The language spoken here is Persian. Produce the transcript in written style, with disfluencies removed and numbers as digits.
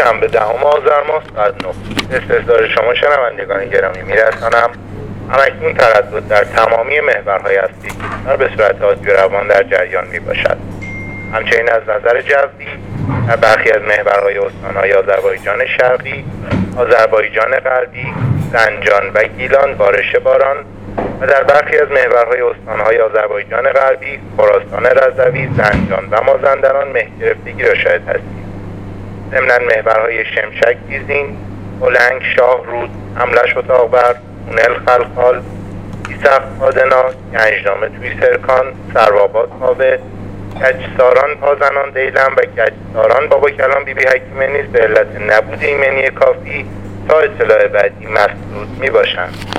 شنبه 10 آذر ماه ساعت 9 استحضار شما شنوندگان گرامی میرسانم همکنون تردد در تمامی محورهای هستی به صورت عادی و روان در جریان می باشد. همچنین از نظر جوی در برخی از محورهای استانهای آذربایجان شرقی، آذربایجان غربی، زنجان و گیلان بارش باران و در برخی از محورهای استانهای آذربایجان غربی، خراسان رضوی، زنجان و مازندران مه گرفتگی را شاهد هستیم. ضمناً محورهای شمشک گیزین، بلنگ، شاه رود، حملش اتاقبر، تونل خلخال، ایسخ آدنا، گنجنامه توی سرکان، سرواباد کاوه، گچساران پازنان دیلم و گچساران بابا کلام بی بی حکیمه نیز به علت نبود ایمنی کافی تا اطلاع بعدی مسدود می باشند.